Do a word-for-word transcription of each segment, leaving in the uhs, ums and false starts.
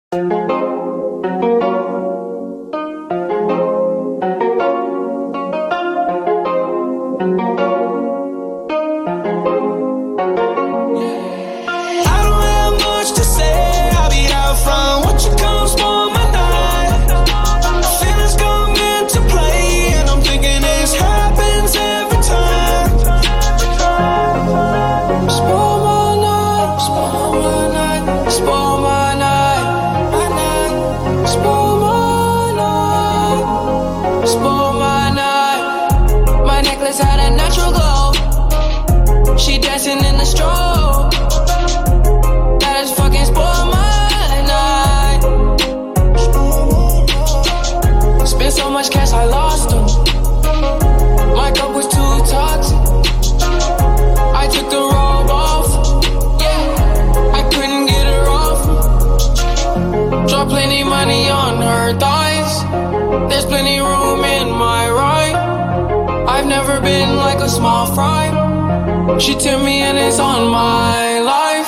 Small fry, she turned me and it's on my life.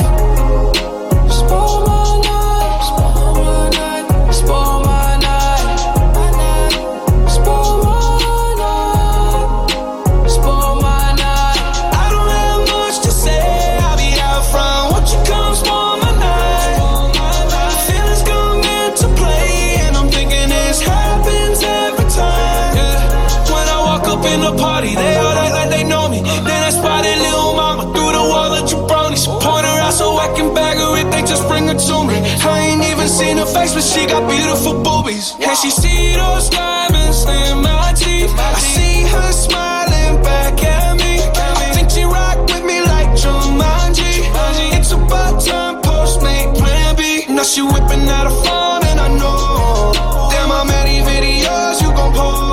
Spoil my night, spoil my night, spoil my night, spoil my night, spoil my night. I don't have much to say, I'll be out front. Won't you come spoil my night? Feelings come into play, and I'm thinking this happens every time. Yeah. When I walk up in the party, they all act like they know me. Then I spotted little mama through the wall of jabronis. Point her out so I can bag her if they just bring her to me. I ain't even seen her face, but she got beautiful boobies. And she see those diamonds in my teeth. I see her smiling back at me. I think she rock with me like Jumanji. It's about time, Postmate Plan B. Now she whipping out a phone and I know. Damn, how many videos you gon' post?